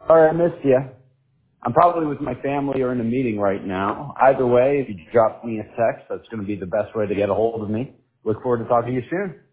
Sorry I missed you. I'm probably with my family or in a meeting right now. Either way, if you drop me a text, that's going to be the best way to get a hold of me. Look forward to talking to you soon.